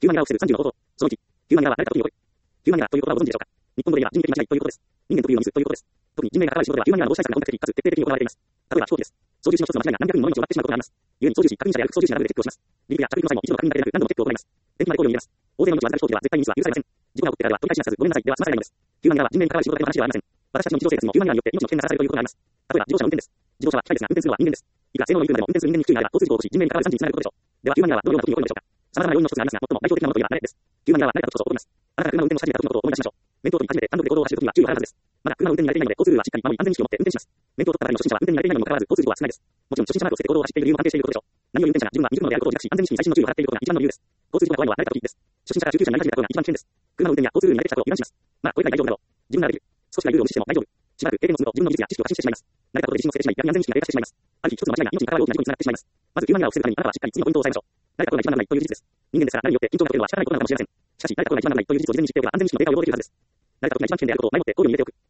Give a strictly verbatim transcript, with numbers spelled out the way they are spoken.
ヒューマンエラーを防ぐさんじゅうの方法。そのいち、ヒューマンエラーは誰かということ。ヒューマンエラーという言葉をご存知でしょうか。日本語で言えば人為的間違いということです。人間特有のミスということです。特に人命が関わる仕事ではヒューマンエラーの防止対策が本格的かつ徹底的に行われています。例えば飛行機です。操縦士の一つの間違いが何百人もの命を奪ってしまうことがあります。故に操縦士、確認者である副操縦士などでチェックをします。離陸や着陸の際も一度の確認だけでなく何度もチェックを行います。電気まで考慮に入れます。大勢の命を預かる飛行機では絶対にミスは許されません。事故が起きてからでは取り返しなさずごめんなさいでは済まされないのです。ヒューマンエラーは人命に関わる仕事だけの話ではありません。私たちの日常生活もヒューマンエラーによって命の危険がさらされるということがあります。例えば自動車の運転です。自動車は機械ですが運転するのは人間です。いくら性能のいい車でも運転する人間に不注意があれば交通事故を起こし人命に関わる惨事につながることでしょう。ではヒューマンエラーはどのような時に起こるのでしょうか。様々な要因の一つがありますが、最も代表的なものといえば慣れです。ヒューマンエラーは慣れたことこそ起こります。あなたが車の運転をし始めた時のことを思い出しましょう。免許を取り初めて単独で公道を走る時には注意を払うはずです。まだ車の運転に慣れていないので交通ルールはしっかり守り安全意識を持って運転します。免許を取ったばかりの初心者は運転に慣れていないのにもかかわらず交通事故は少ないです。もちろん初心者マークをつけて公道を走っている理由も関係していることでしょう。何より運転者が自分は未熟者であることを自覚し安全意識に細心の注意を払っていることが一番の理由です。交通事故が怖いのは慣れた時です。初心者から中級者になり始めたことが一番危険です。車の運転や交通ルールに慣れてきたことを油断します。まあこれくらい大丈夫だろう。自分ならできる。少しはルールを無視しても大丈夫。しばらく経験を積むと自分の技術や知識を過信してしまいます。慣れたことで自信をつけてしまい逆に安全意識が低下してしまいます。ある日一つの間違いが命に関わる大きな事故につながってしまいます。まずヒューマンエラーを防ぐためにあなたはしっかり次のポイントを押さえましょう。誰かが一番ならないという事実です。人間ですから誰によって緊張が起きるのは仕方ないことなのかもしれません。しかし誰かが一番ならないという事実を事前に知っておけば安全意識の低下を予防できるはずです。誰かが一番危険であることを前もって考慮に入れておく。